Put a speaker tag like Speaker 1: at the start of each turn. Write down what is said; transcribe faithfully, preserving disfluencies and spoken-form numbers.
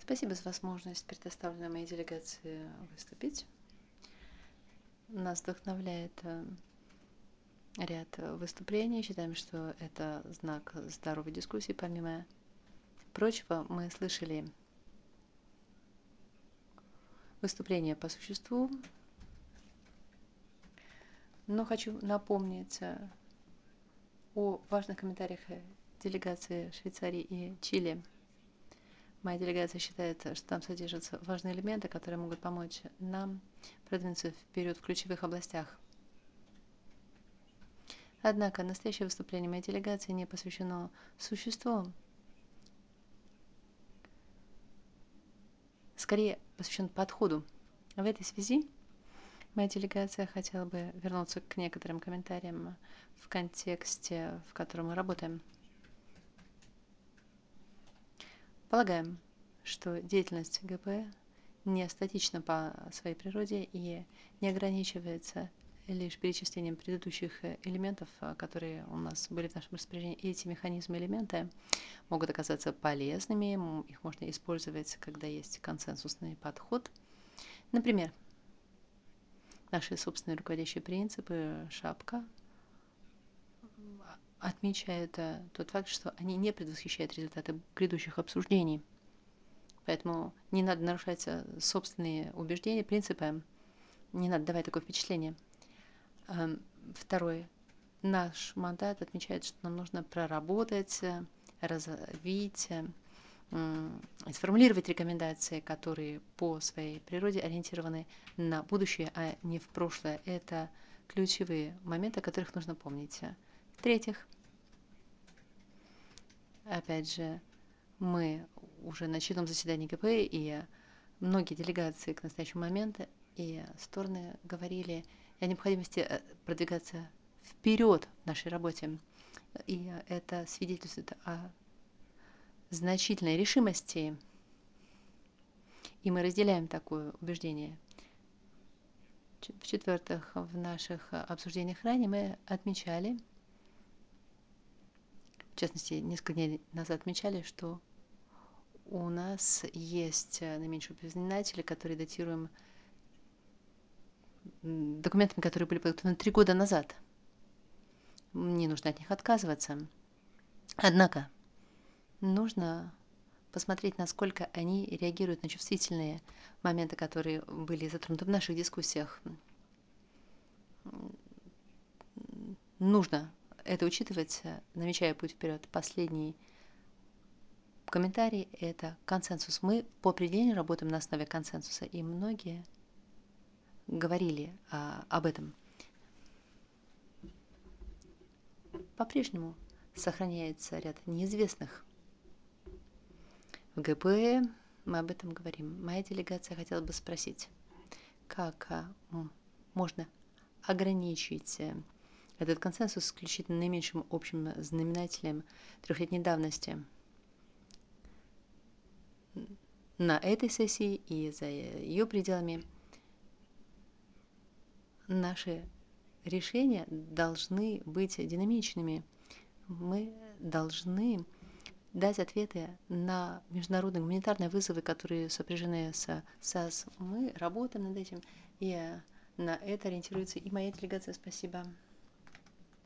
Speaker 1: Спасибо за возможность, предоставленную моей делегации, выступить. Нас вдохновляет э, ряд выступлений. Считаем, что это знак здоровой дискуссии. Помимо прочего, мы слышали выступления по существу, но хочу напомнить э, о важных комментариях делегации Швейцарии и Чили. Моя делегация считает, что там содержатся важные элементы, которые могут помочь нам продвинуться вперед в ключевых областях. Однако настоящее выступление моей делегации не посвящено существу, скорее посвящен подходу. В этой связи моя делегация хотела бы вернуться к некоторым комментариям в контексте, в котором мы работаем. Полагаем, что деятельность ГП не статична по своей природе и не ограничивается лишь перечислением предыдущих элементов, которые у нас были в нашем распоряжении. И эти механизмы элементы могут оказаться полезными, их можно использовать, когда есть консенсусный подход. Например, наши собственные руководящие принципы, шапка, отмечает тот факт, что они не предвосхищают результаты грядущих обсуждений. Поэтому не надо нарушать собственные убеждения, принципы, не надо давать такое впечатление. Второе. Наш мандат отмечает, что нам нужно проработать, развить, сформулировать рекомендации, которые по своей природе ориентированы на будущее, а не в прошлое. Это ключевые моменты, о которых нужно помнить. В-третьих, опять же, мы уже на очередном заседании ГП, и многие делегации к настоящему моменту и стороны говорили о необходимости продвигаться вперед в нашей работе. И это свидетельствует о значительной решимости, и мы разделяем такое убеждение. В-четвертых, в наших обсуждениях ранее мы отмечали, в частности, несколько дней назад отмечали, что у нас есть наименьшие знаменатели, которые датируем документами, которые были подготовлены три года назад. Не нужно от них отказываться. Однако нужно посмотреть, насколько они реагируют на чувствительные моменты, которые были затронуты в наших дискуссиях. Нужно это учитывать, намечая путь вперед. Последний комментарий – это консенсус. Мы по определению работаем на основе консенсуса, и многие говорили а, об этом. По-прежнему сохраняется ряд неизвестных. В ГП мы об этом говорим. Моя делегация хотела бы спросить, как а, можно ограничить этот консенсус исключительно наименьшим общим знаменателем трехлетней давности. На этой сессии и за ее пределами наши решения должны быть динамичными. Мы должны дать ответы на международные гуманитарные вызовы, которые сопряжены с САС. Мы работаем над этим, и на это ориентируется и моя делегация. Спасибо.